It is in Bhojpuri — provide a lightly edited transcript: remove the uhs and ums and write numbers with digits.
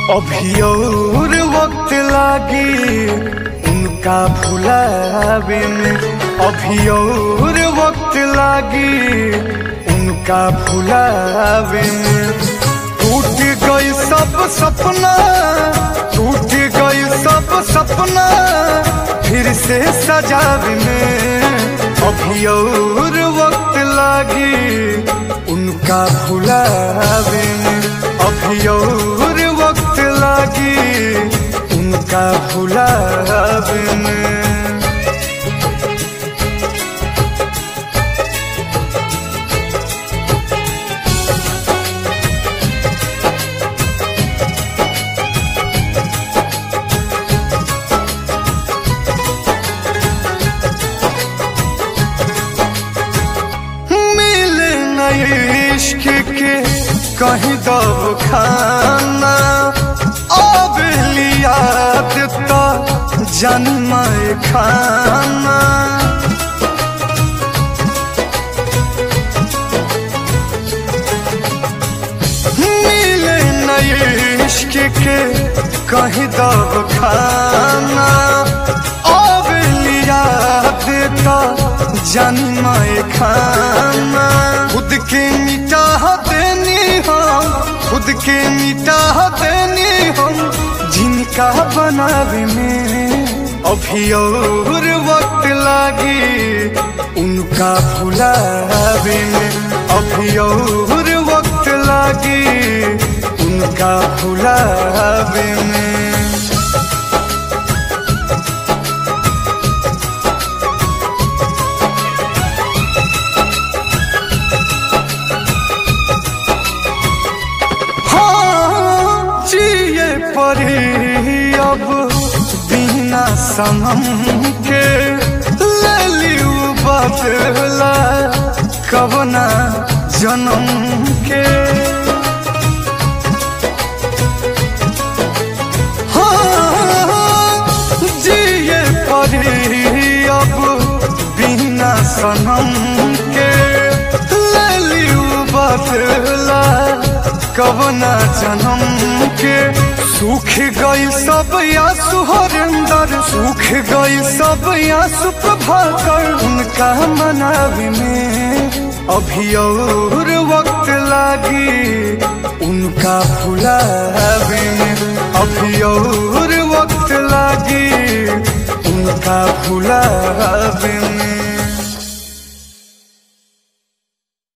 अभी और वक्त लागी उनका भुलावे में, अभी और वक्त लागी उनका भुलावे में। टूट गई सब सपना, टूट गई सब सपना फिर से सजावे में। अभी और वक्त लागी उनका भुलावे में, अभी और वक्त लागी उनका भुलावे में। इश्क के कहीं दब खाना अब लिया देता जन्म खाना। मिले नए इश्क के कहीं दब खाना अब लिया देता जन्म खाना। खुद के मिटा देनी हम, खुद के मिटा देनी हम जिनका बनावे में। अभी और वक्त लागी उनका भुलावे में, अभी और वक्त लागी उनका भुलावे में। परी अब बिना सनम के ले लियो बदला कवना जन्म के। हाँ जिए परी अब बिना सनम के ले लियो बदला कवना जन्म के। सूख गई सब आंसू हरिंदर, सूख गई सब आंसू प्रभाकर उनका मनावे में। अभी और वक्त लागी उनका भुलावे में, अभी और